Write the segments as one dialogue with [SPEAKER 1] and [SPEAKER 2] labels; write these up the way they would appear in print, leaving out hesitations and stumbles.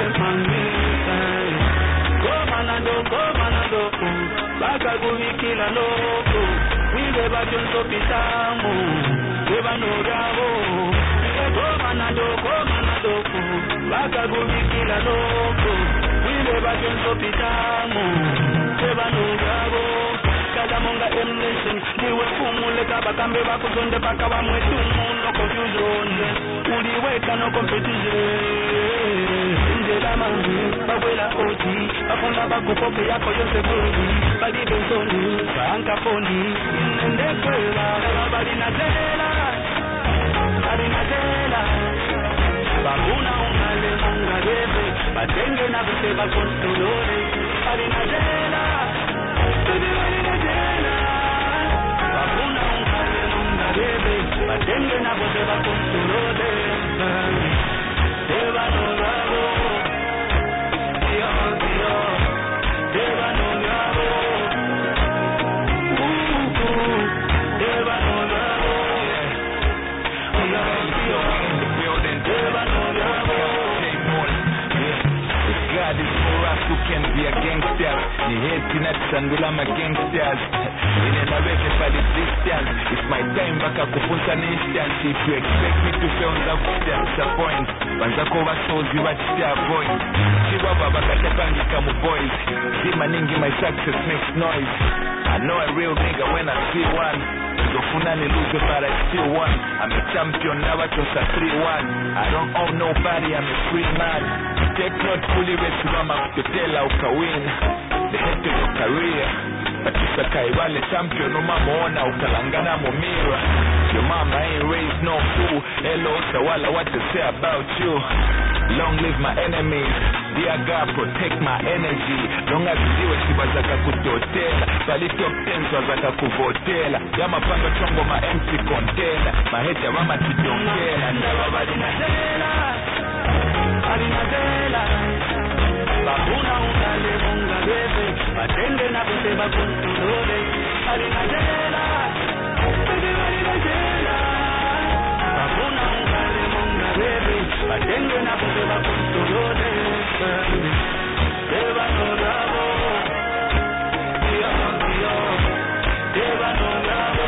[SPEAKER 1] Bakagubikila loko, wiwe bajonso pitamo, weba nogabo. Komanado, bakagubikila loko, wiwe bajonso pitamo, weba nogabo. Kalamonga emnation, niwe fumule kabakambe bakuzonde baka bamwetumu, no confusion, uliweka no competition. Injelama, babuela oti, afunda bakupope yako yose kodi, badi bensoni, banka foni, ndekwela, balinazela, babuna ungale mungarebe, batenge na buse bakontrolore, balinazela, babuna ungale mungarebe, batenge na buse bakontrolore, deba no rabo.
[SPEAKER 2] Who can be a gangster? Ni hate na tusandula ma gangsters. Inenaweke pali distance. It's my time baka kupunta ni instance. If you expect me to fail on the disappoint, banzako wasozi wachite avoid. Chiwa baba katepangi kamu boys. Zima ningi my success makes noise. I know a real nigga when I see one. Funani lose but I still won. I'm a champion now I just a 3-1. I don't own nobody, I'm a free man. Take not fully rich mama kutela uka win. The head of your career. But it's a Kaiwale champion umamuona ukalangana mumira. Your mama ain't raised no fool. Hello Sawala, what to say about you? Long live my enemies. Dear God, protect my energy. Long as you sibazaka kutotela. Bali top 10 wazaka kuvotela. Yama panga chongo ma empty container. Maheja mama tidongela. Never balinazela. Balinazela. Babuna ungale mungarebe. Batende na buse bakontrolore. Balinazela. Balinazela. Babuna ungale mungarebe. Batende na buse bakontrolore. Deba no rabo. Deba no rabo.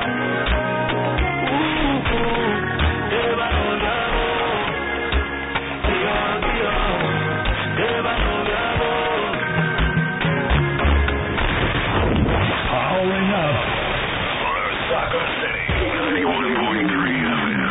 [SPEAKER 2] Deba no rabo. Deba no rabo.
[SPEAKER 3] Following up. Soccer City. 91.3 FM.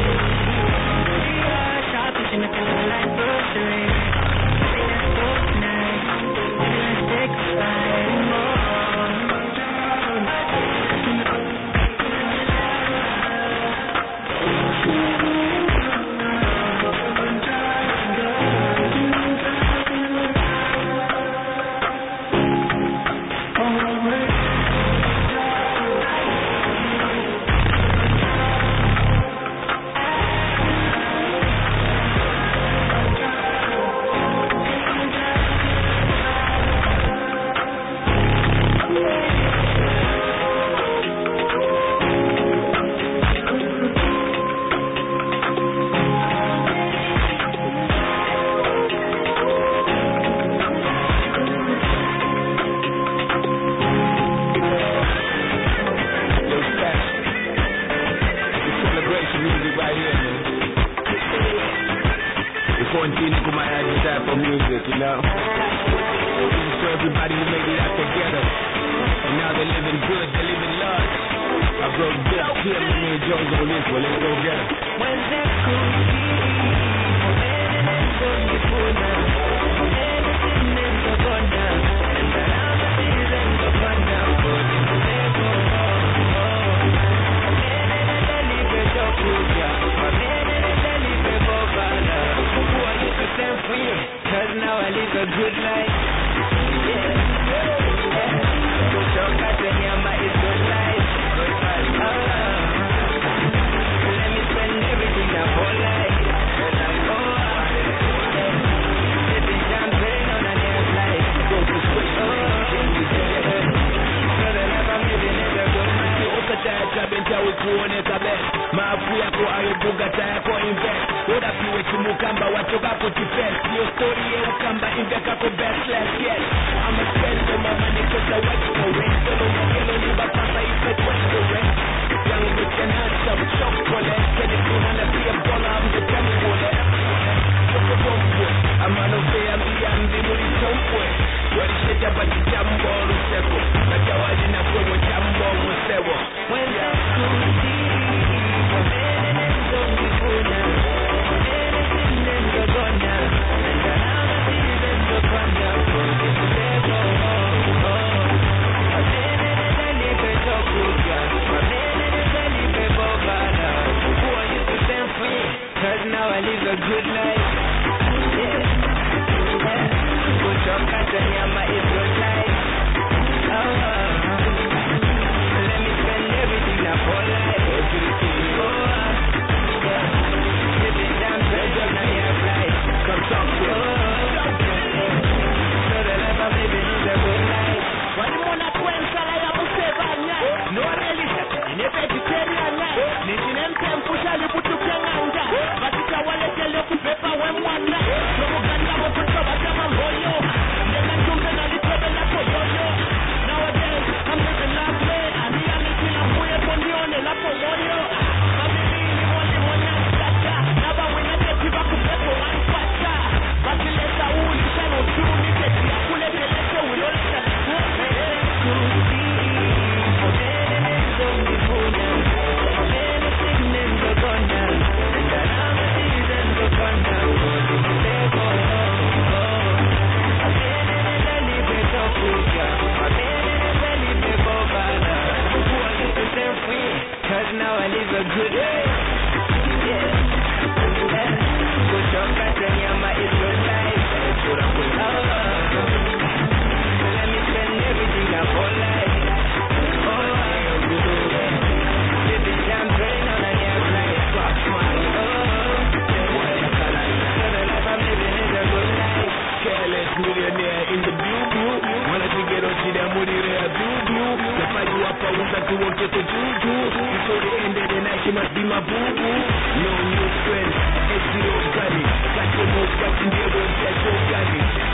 [SPEAKER 4] Like groceries, let's go tonight.
[SPEAKER 2] They're living good, they're living large. I broke good, kill me, Jones on this one, let's go get it.
[SPEAKER 1] When the cookie, cause now I live a good life. It's good life. Let me spend everything the whole life. Cause I go sipping champagne on a damn flight. So the life I'm living is a good life.
[SPEAKER 2] Ukataya binti ya wikuone kabet maafu yako ayobugata yako invest udapiwe chimukamba wachogako defense your story ye ukamba invekako best less yes I'm a spend on my money cause I work for it solo magelo liba pasa ife twist for it young rich and handsome chocolate said if you wanna be a baller I'm the temple Soko dombo amano fe ambi muri tombo Walishe jaba chichambo luseko Nakawadi na kwenye chambo musewo
[SPEAKER 1] When the cookie cause now I live a good life. Good talk at the yama is good life. Let me spend everything up for life. Living down pressure, now you have life.
[SPEAKER 2] Come talk to us.
[SPEAKER 1] So the life I'm living is a good life.
[SPEAKER 2] Wani mwana kwenza la ya musevanya No realisha, ine vegetarian Nijine mpempusha libutu kenganga Batita waleke leo kupepa we mwana Nomuganda wakuta wajama mboyo Nena njumbe na litebe la koyoyo Nowadays, I'm living lovely Ania nikila mbuye konione la pomoyo Mabili ni mwani mwana mtata Naba winake tiba kupepo wanfata Bakileta ulisha no chuni Keti ya kulekelete uloleta
[SPEAKER 1] cause now I live a good life. Good talk at the yama is good life. Let me spend everything up for life. Living champagne on a damn flight. So the life I'm living is a good life.
[SPEAKER 2] Careless millionaire in the view. Wanna to get on to the money rare view. The fight you up with that to walk to juju. Before the end of the night she must be my boo-boo. No new friends, it's the old gully. Got your most watching there won't get so gully.